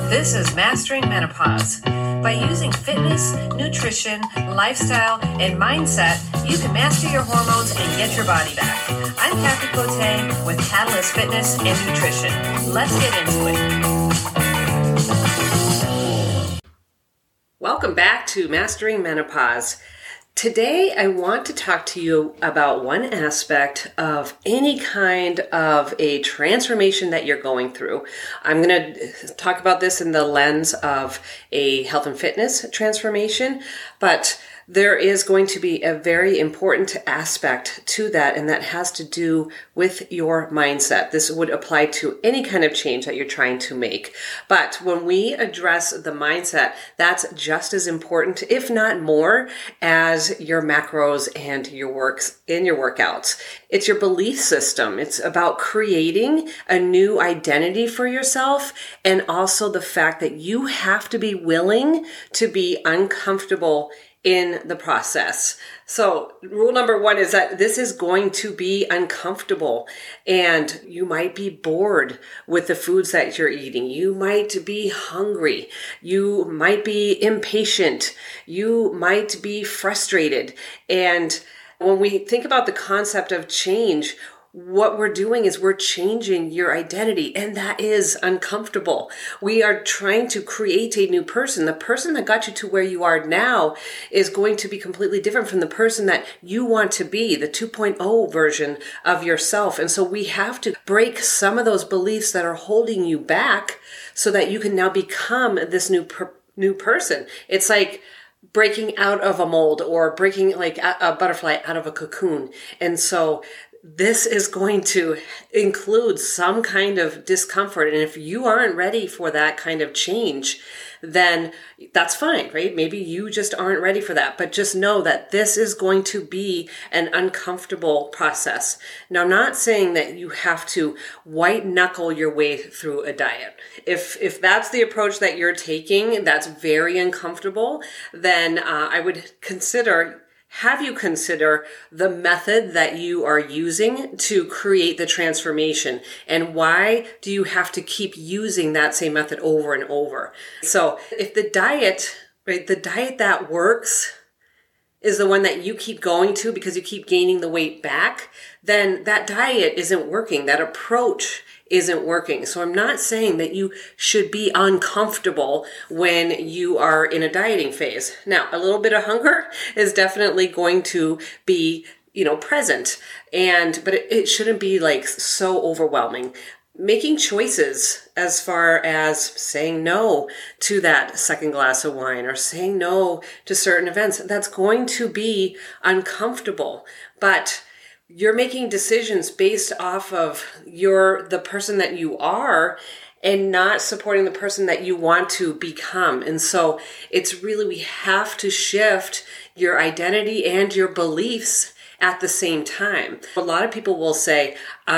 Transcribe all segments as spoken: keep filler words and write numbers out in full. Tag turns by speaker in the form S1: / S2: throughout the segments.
S1: This is Mastering Menopause. By using fitness, nutrition, lifestyle, and mindset, you can master your hormones and get your body back. I'm Kathy Cote with Catalyst Fitness and Nutrition. Let's get into it.
S2: Welcome back to Mastering Menopause. Today, I want to talk to you about one aspect of any kind of a transformation that you're going through. I'm going to talk about this in the lens of a health and fitness transformation, but there is going to be a very important aspect to that, and that has to do with your mindset. This would apply to any kind of change that you're trying to make. But when we address the mindset, that's just as important, if not more, as your macros and your works in your workouts. It's your belief system. It's about creating a new identity for yourself, and also the fact that you have to be willing to be uncomfortable in the process. So rule number one is that this is going to be uncomfortable, and you might be bored with the foods that you're eating. You might be hungry. You might be impatient. You might be frustrated. And when we think about the concept of change, what we're doing is we're changing your identity, and that is uncomfortable. We are trying to create a new person. The person that got you to where you are now is going to be completely different from the person that you want to be, the two point oh version of yourself. And so we have to break some of those beliefs that are holding you back so that you can now become this new per- new person. It's like breaking out of a mold, or breaking like a, a butterfly out of a cocoon. And so this is going to include some kind of discomfort. And if you aren't ready for that kind of change, then that's fine, right? Maybe you just aren't ready for that. But just know that this is going to be an uncomfortable process. Now, I'm not saying that you have to white knuckle your way through a diet. If if that's the approach that you're taking, that's very uncomfortable, then uh, I would consider Have you consider the method that you are using to create the transformation, and why do you have to keep using that same method over and over? So if the diet, right, the diet that works is the one that you keep going to because you keep gaining the weight back, then that diet isn't working. That approach isn't working. So I'm not saying that you should be uncomfortable when you are in a dieting phase. Now, a little bit of hunger is definitely going to be, you know, present, and but it, it shouldn't be like so overwhelming. Making choices as far as saying no to that second glass of wine, or saying no to certain events, that's going to be uncomfortable. But you're making decisions based off of your the person that you are, and not supporting the person that you want to become. And so it's really, we have to shift your identity and your beliefs at the same time. A lot of people will say,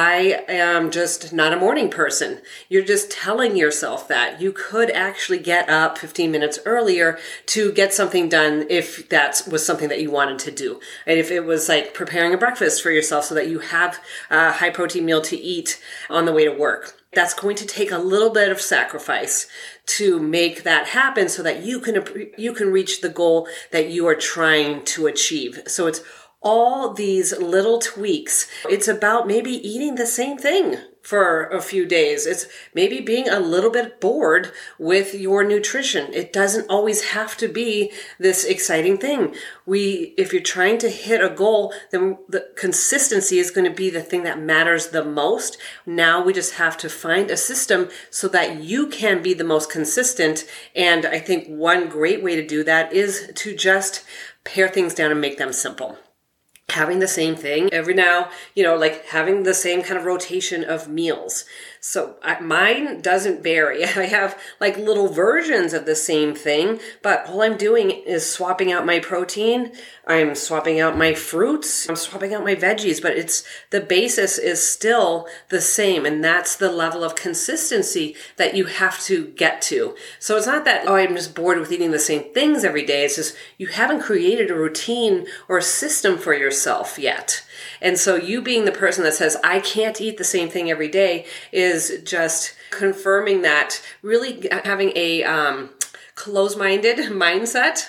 S2: I am just not a morning person. You're just telling yourself that. You could actually get up fifteen minutes earlier to get something done if that was something that you wanted to do. And if it was like preparing a breakfast for yourself so that you have a high protein meal to eat on the way to work. That's going to take a little bit of sacrifice to make that happen so that you can you can reach the goal that you are trying to achieve. So it's all these little tweaks. It's about maybe eating the same thing for a few days. It's maybe being a little bit bored with your nutrition. It doesn't always have to be this exciting thing. We, if you're trying to hit a goal, then the consistency is going to be the thing that matters the most. Now we just have to find a system so that you can be the most consistent. And I think one great way to do that is to just pare things down and make them simple. Having the same thing every now, you know, like having the same kind of rotation of meals. So I, mine doesn't vary. I have like little versions of the same thing, but all I'm doing is swapping out my protein. I'm swapping out my fruits. I'm swapping out my veggies, but it's the basis is still the same. And that's the level of consistency that you have to get to. So it's not that, oh, I'm just bored with eating the same things every day. It's just you haven't created a routine or a system for yourself yet. And so you being the person that says, I can't eat the same thing every day is just confirming that, really having a um, closed-minded mindset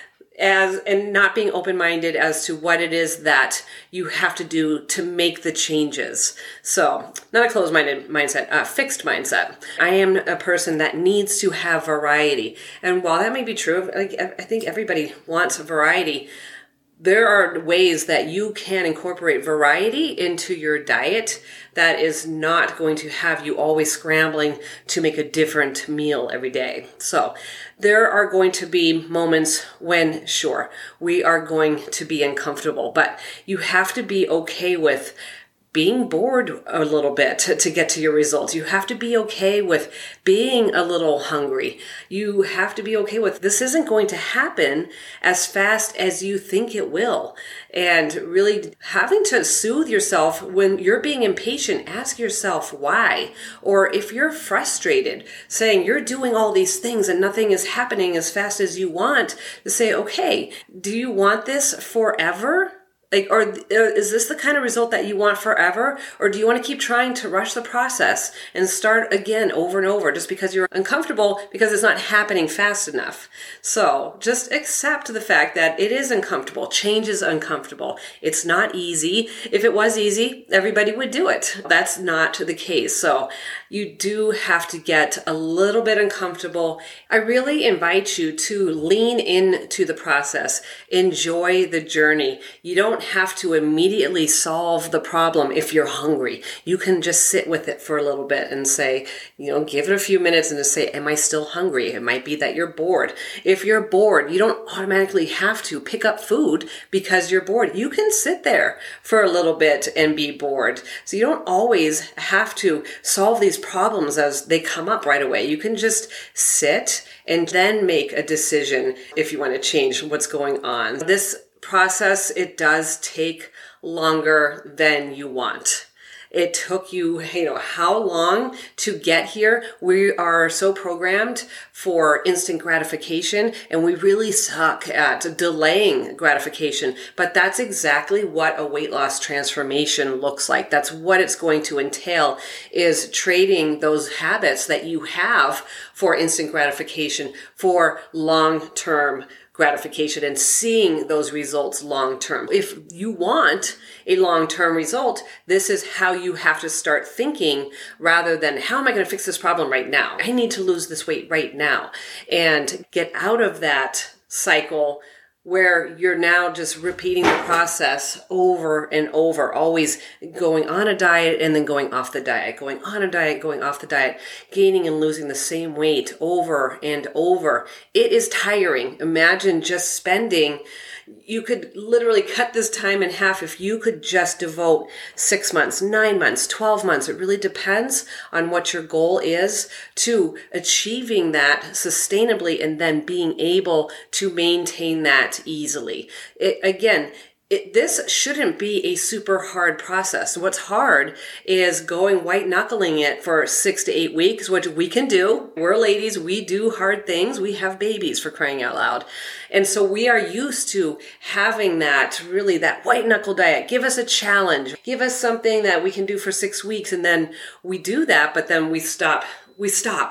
S2: as and not being open-minded as to what it is that you have to do to make the changes. So, not a closed-minded mindset, a fixed mindset. I am a person that needs to have variety. And while that may be true, like, I think everybody wants variety. There are ways that you can incorporate variety into your diet that is not going to have you always scrambling to make a different meal every day. So there are going to be moments when, sure, we are going to be uncomfortable, but you have to be okay with being bored a little bit to, to get to your results. You have to be okay with being a little hungry. You have to be okay with this isn't going to happen as fast as you think it will. And really having to soothe yourself when you're being impatient, ask yourself why. Or if you're frustrated, saying you're doing all these things and nothing is happening as fast as you want, to say, okay, do you want this forever? Like, or is this the kind of result that you want forever? Or do you want to keep trying to rush the process and start again over and over just because you're uncomfortable because it's not happening fast enough? So just accept the fact that it is uncomfortable. Change is uncomfortable. It's not easy. If it was easy, everybody would do it. That's not the case. So you do have to get a little bit uncomfortable. I really invite you to lean into the process. Enjoy the journey. You don't have to immediately solve the problem if you're hungry. You can just sit with it for a little bit and say, you know, give it a few minutes and just say, am I still hungry? It might be that you're bored. If you're bored, you don't automatically have to pick up food because you're bored. You can sit there for a little bit and be bored. So you don't always have to solve these problems as they come up right away. You can just sit and then make a decision if you want to change what's going on. This process, it does take longer than you want. It took you, you know, how long to get here? We are so programmed for instant gratification, and we really suck at delaying gratification. But that's exactly what a weight loss transformation looks like. That's what it's going to entail, is trading those habits that you have for instant gratification for long-term gratification and seeing those results long term. If you want a long-term result, this is how you have to start thinking, rather than how am I going to fix this problem right now? I need to lose this weight right now, and get out of that cycle where you're now just repeating the process over and over, always going on a diet and then going off the diet, going on a diet, going off the diet, gaining and losing the same weight over and over. It is tiring. Imagine just spending, you could literally cut this time in half if you could just devote six months, nine months, twelve months. It really depends on what your goal is, to achieving that sustainably and then being able to maintain that easily. It, again, It, this shouldn't be a super hard process. What's hard is going white knuckling it for six to eight weeks, which we can do. We're ladies. We do hard things. We have babies, for crying out loud. And so we are used to having that, really that white knuckle diet. Give us a challenge. Give us something that we can do for six weeks. And then we do that, but then we stop. We stop.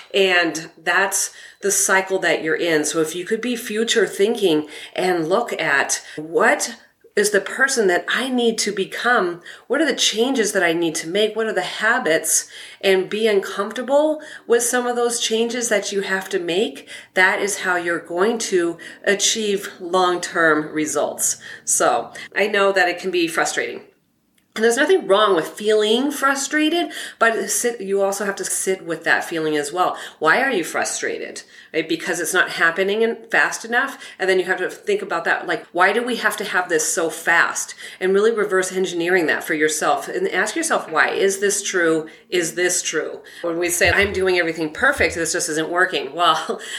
S2: And that's the cycle that you're in. So if you could be future thinking and look at what is the person that I need to become, what are the changes that I need to make, what are the habits, and be uncomfortable with some of those changes that you have to make, that is how you're going to achieve long-term results. So I know that it can be frustrating. And there's nothing wrong with feeling frustrated, but sit, you also have to sit with that feeling as well. Why are you frustrated? Right? Because it's not happening fast enough. And then you have to think about that. Like, why do we have to have this so fast? And really reverse engineering that for yourself. And ask yourself, why? Is this true? Is this true? When we say, I'm doing everything perfect, this just isn't working. Well,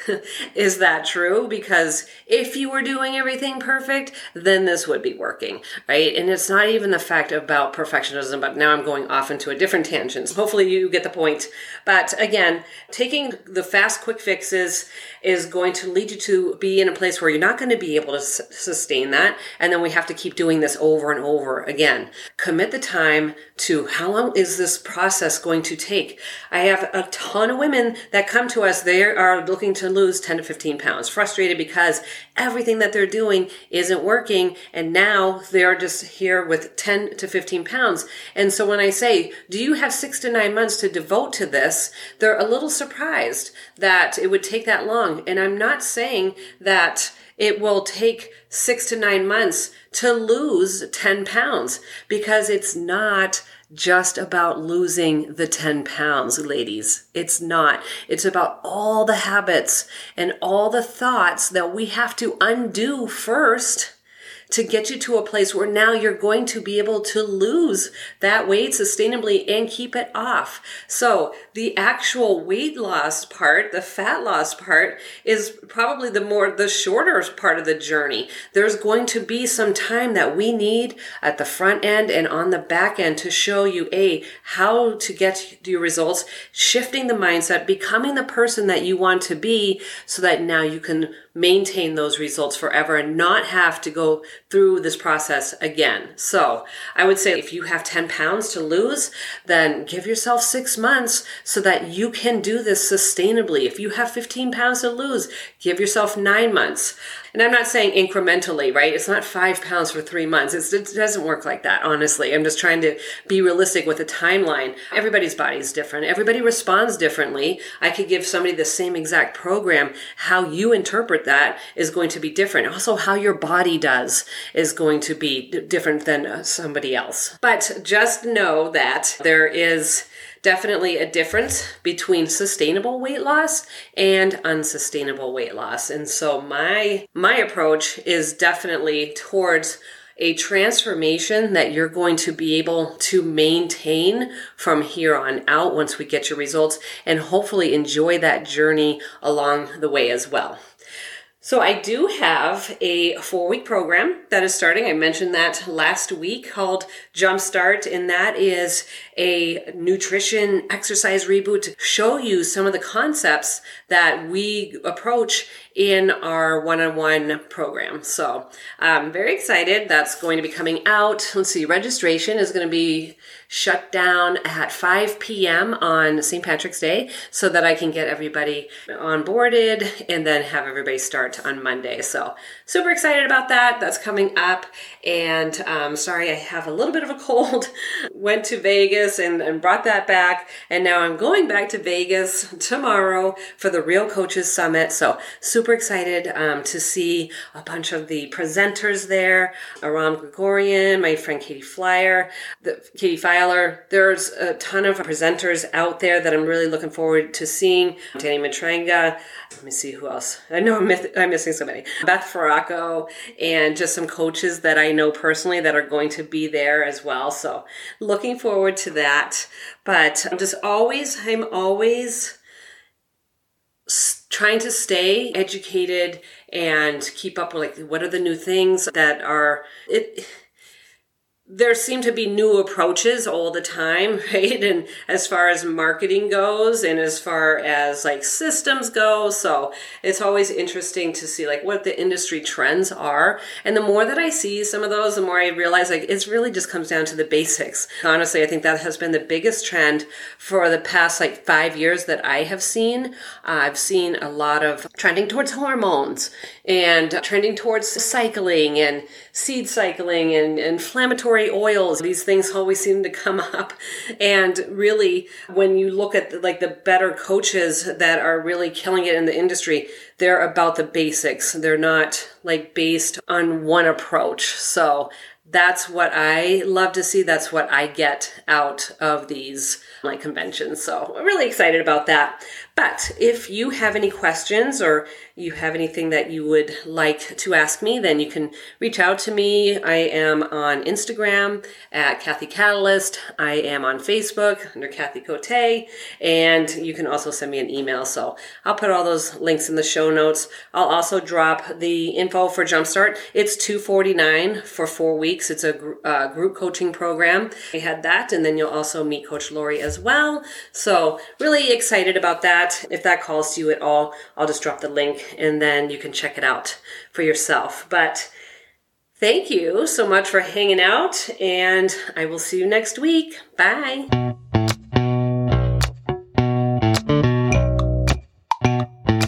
S2: Is that true? Because if you were doing everything perfect, then this would be working, right? And it's not even the fact about perfectionism, but now I'm going off into a different tangent. So hopefully you get the point. But again, taking the fast, quick fixes is going to lead you to be in a place where you're not going to be able to s- sustain that. And then we have to keep doing this over and over again. Commit the time to how long is this process going to take? I have a ton of women that come to us. They are looking to lose ten to fifteen pounds, frustrated because everything that they're doing isn't working. And now they're just here with ten to fifteen pounds. And so when I say, do you have six to nine months to devote to this? They're a little surprised that it would take that long. And I'm not saying that it will take six to nine months to lose ten pounds, because it's not just about losing the ten pounds, ladies. It's not. It's about all the habits and all the thoughts that we have to undo first to get you to a place where now you're going to be able to lose that weight sustainably and keep it off. So the actual weight loss part, the fat loss part, is probably the more, the shorter part of the journey. There's going to be some time that we need at the front end and on the back end to show you, A, how to get your results, shifting the mindset, becoming the person that you want to be, so that now you can maintain those results forever and not have to go through this process again. So I would say if you have ten pounds to lose, then give yourself six months so that you can do this sustainably. If you have fifteen pounds to lose, give yourself nine months. And I'm not saying incrementally, right? It's not five pounds for three months. It's, it doesn't work like that, honestly. I'm just trying to be realistic with a timeline. Everybody's body is different. Everybody responds differently. I could give somebody the same exact program. How you interpret that is going to be different. Also, how your body does is going to be d- different than uh, somebody else. But just know that there is definitely a difference between sustainable weight loss and unsustainable weight loss. And so my my approach is definitely towards a transformation that you're going to be able to maintain from here on out once we get your results, and hopefully enjoy that journey along the way as well. So I do have a four-week program that is starting. I mentioned that last week, called Jumpstart, and that is a nutrition exercise reboot to show you some of the concepts that we approach in our one-on-one program. So I'm very excited. That's going to be coming out. Let's see, registration is going to be shut down at five p.m. on Saint Patrick's Day so that I can get everybody onboarded and then have everybody start on Monday. So super excited about that. That's coming up. And um, sorry, I have a little bit of a cold. Went to Vegas and, and brought that back. And now I'm going back to Vegas tomorrow for the Real Coaches Summit. So super excited um, to see a bunch of the presenters there. Aram Gregorian, my friend Katie Flyer, the, Katie Filer. There's a ton of presenters out there that I'm really looking forward to seeing. Danny Matranga. Let me see who else. I know I'm, myth- I'm missing so many. Beth Farraco, and just some coaches that I know personally that are going to be there as well. So looking forward to that. But I'm just always, I'm always trying to stay educated and keep up with, like, what are the new things that are... it. There seem to be new approaches all the time, right? And as far as marketing goes and as far as like systems go. So it's always interesting to see like what the industry trends are. And the more that I see some of those, the more I realize like it really just comes down to the basics. Honestly, I think that has been the biggest trend for the past like five years that I have seen. Uh, I've seen a lot of trending towards hormones and trending towards cycling and seed cycling and inflammatory oils. These things always seem to come up. And really, when you look at the, like the better coaches that are really killing it in the industry, they're about the basics. They're not like based on one approach. So that's what I love to see. That's what I get out of these like conventions. So I'm really excited about that. But if you have any questions or you have anything that you would like to ask me, then you can reach out to me. I am on Instagram at Kathy Catalyst. I am on Facebook under Kathy Cote, and you can also send me an email. So I'll put all those links in the show notes. I'll also drop the info for Jumpstart. It's two hundred forty-nine dollars for four weeks. It's a gr- uh, group coaching program. We had that, and then you'll also meet Coach Lori as well. So really excited about that. If that calls to you at all, I'll just drop the link and then you can check it out for yourself. But thank you so much for hanging out, and I will see you next week. Bye.